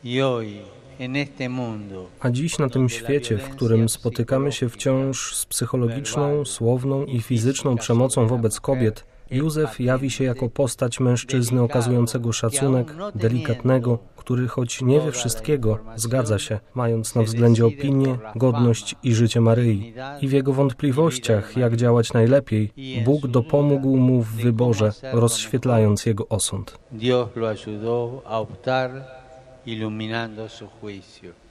A dziś na tym świecie, w którym spotykamy się wciąż z psychologiczną, słowną i fizyczną przemocą wobec kobiet, Józef jawi się jako postać mężczyzny okazującego szacunek, delikatnego, który choć nie wie wszystkiego, zgadza się, mając na względzie opinię, godność i życie Maryi. I w jego wątpliwościach, jak działać najlepiej, Bóg dopomógł mu w wyborze, rozświetlając jego osąd. Dios lo ayudó a optar, iluminando su juicio.